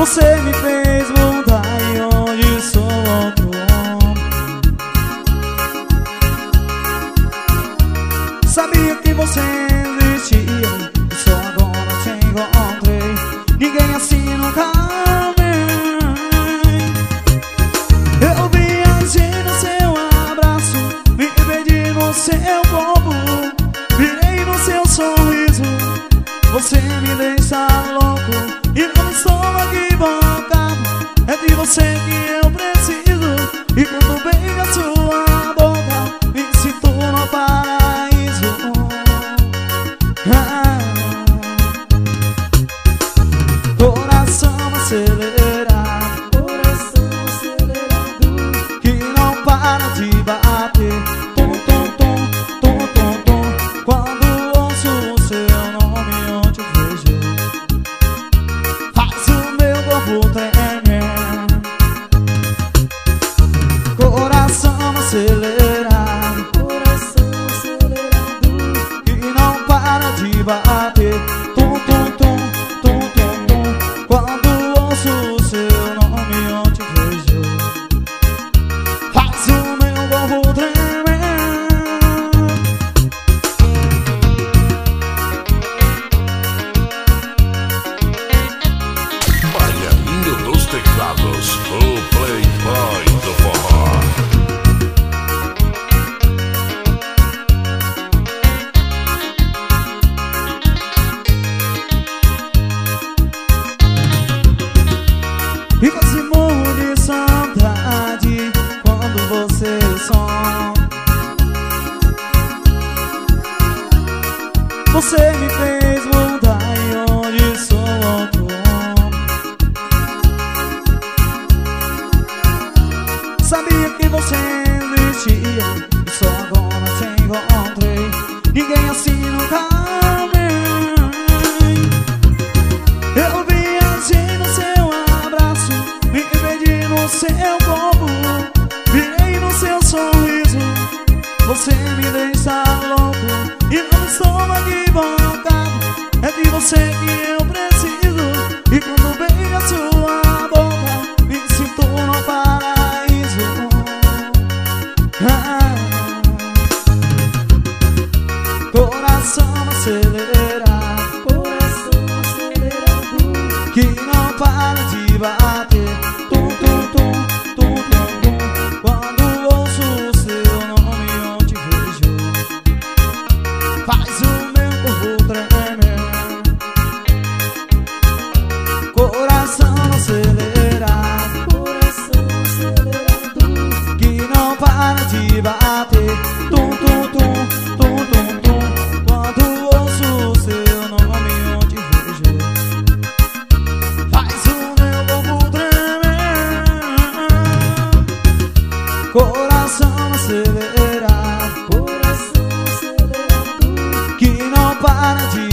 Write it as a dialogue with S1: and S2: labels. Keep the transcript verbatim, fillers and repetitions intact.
S1: Você me fez mudar e hoje sou outro homem. Sabia que você existia, só agora te encontrei. Ninguém assim nunca amei. Eu viajei no seu abraço, me perdi no seu corpo, virei no seu sorriso. Você me deixa louco e não estou equivocado. É de você que eu preciso. E quando beijo a sua boca, me sinto no paraíso. ah. Coração acelerado, coração acelerado, que não para de bater. Tom, tom, tom, tom, tom, tom. Quando ouço o seu nome onde eu vejo, faz o meu corpo tremer. Coração acelerado, coração acelerado, que não para de bater. Tom, tom, tom, tom, tom, tom. Quando ouço o seu nome onde eu vejo, faz o meu corpo tremer.
S2: Baianinho dos teclados, o playboy do forró.
S1: E quase morro de saudade quando você some. Você me fez mudar e hoje sou outro homem. Sabia que você existia, e só agora te encontrei. Ninguém assim nunca amei. Eu viajei no seu abraço, me perdi no seu corpo, virei no seu sorriso. Você me deixa louco e não estou equivocado. É de você que eu preciso. E quando beijo a sua boca, me sinto no paraíso. ah. Coração acelerado, coração acelerado, que não para de bater. Tum, tum, tum, tum, tum, tum. Quando ouço o seu nome onde vejo, faz o meu corpo tremer. Coração acelerado, coração acelerado, que não para de bater. Tum, tum, tum, tum, tum, tum. Quando ouço o seu nome onde vejo, faz o meu corpo tremer. Coração acelerado, coração acelerado, que não para de